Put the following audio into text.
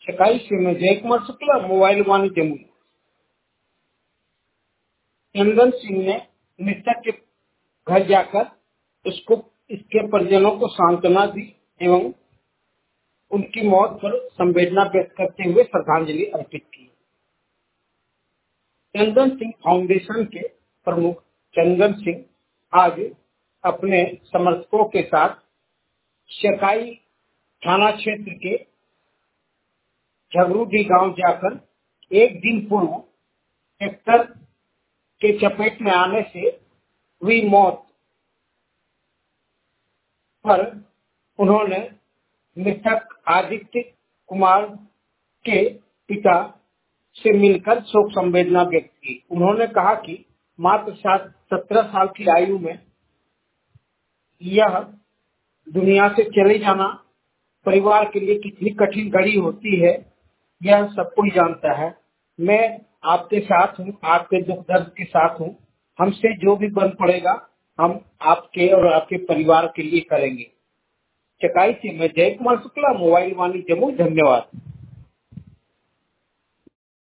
चकाई से मैं जय कुमार शुक्ला, मोबाइल वाणी जमुई। चंदन सिंह ने मृतक के घर जाकर इसके परिजनों को सांत्वना दी एवं उनकी मौत पर संवेदना व्यक्त करते हुए श्रद्धांजलि अर्पित की। चंदन सिंह फाउंडेशन के प्रमुख चंदन सिंह आज अपने समर्थकों के साथ चकाई थाना क्षेत्र के झगरूडी गांव जाकर एक दिन पूर्व ट्रैक्टर के चपेट में आने से हुई मौत पर उन्होंने मृतक आदित्य कुमार के पिता से मिलकर शोक संवेदना व्यक्त की। उन्होंने कहा कि मात्र 17 साल की आयु में यह दुनिया से चले जाना परिवार के लिए कितनी कठिन घड़ी होती है, यह सब कोई जानता है। मैं आपके साथ हूँ, आपके दुख दर्द के साथ हूँ। हमसे जो भी बन पड़ेगा हम आपके और आपके परिवार के लिए करेंगे। चकाई से मैं जय कुमार शुक्ला, मोबाइल वाणी जमुई। धन्यवाद।